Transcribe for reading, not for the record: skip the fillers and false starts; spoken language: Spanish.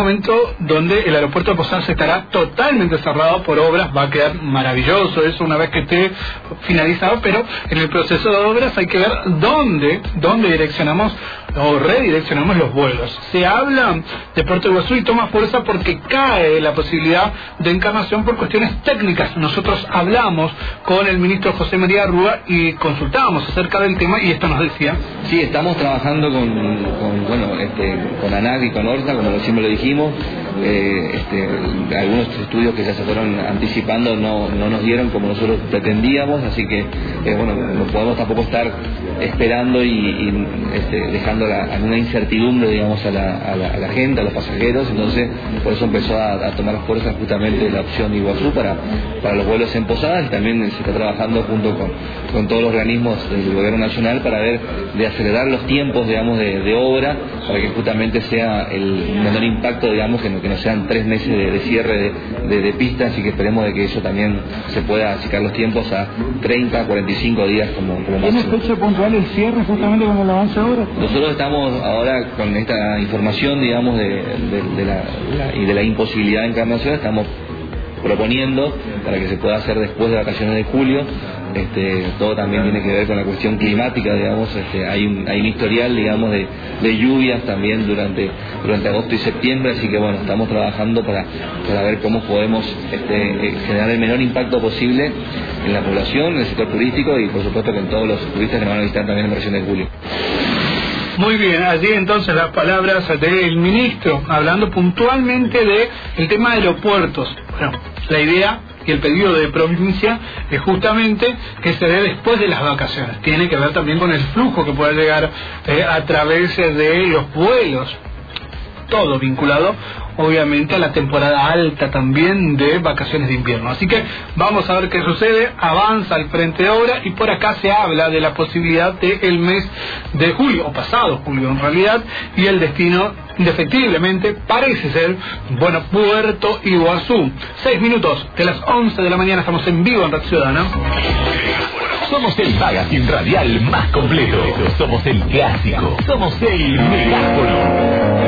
momento donde el aeropuerto de Posadas estará totalmente cerrado por obras. Va a quedar maravilloso eso una vez que esté finalizado, pero en el proceso de obras hay que ver dónde direccionamos o redireccionamos los vuelos. Se habla de Puerto Iguazú y toma fuerza porque cae la posibilidad de Encarnación por cuestiones técnicas. Nosotros hablamos con el ministro José María Rúa y consultábamos acerca del tema y esto nos decía. Sí, estamos trabajando con ANAC y con ORTA, como siempre lo dijimos. Algunos estudios que ya se fueron anticipando no nos dieron como nosotros pretendíamos, así que no podemos tampoco estar esperando y dejando alguna incertidumbre, digamos, a la gente, a los pasajeros. Entonces por eso empezó a tomar fuerza justamente la opción Iguazú para los vuelos en Posadas, y también se está trabajando junto con todos los organismos del gobierno nacional para ver de acelerar los tiempos, digamos, de obra, para que justamente sea el menor impacto, digamos, que no sean 3 meses de cierre de pistas, y que esperemos de que eso también se pueda achicar los tiempos a 30, 45 días como máximo. ¿Tiene fecha puntual el cierre justamente como el avance ahora? Nosotros estamos ahora con esta información, digamos, de la imposibilidad de Encarnación, estamos proponiendo para que se pueda hacer después de vacaciones de julio. Todo también tiene que ver con la cuestión climática, digamos. Hay un historial, digamos, de lluvias también durante agosto y septiembre, así que estamos trabajando para ver cómo podemos generar el menor impacto posible en la población, en el sector turístico y por supuesto con todos los turistas que nos van a visitar también en vacaciones de julio. Muy bien, allí entonces las palabras del ministro, hablando puntualmente del tema de aeropuertos. Bueno, la idea y el pedido de provincia es justamente que se dé después de las vacaciones. Tiene que ver también con el flujo que pueda llegar a través de los vuelos. Todo vinculado, obviamente, a la temporada alta también de vacaciones de invierno. Así que vamos a ver qué sucede. Avanza el frente de obra y por acá se habla de la posibilidad del mes de julio, o pasado julio en realidad, y el destino indefectiblemente parece ser, Puerto Iguazú. 6 minutos de las 11 de la mañana, estamos en vivo en Red Ciudadana. Somos el magazine radial más completo. Somos el clásico. Somos el megáfono.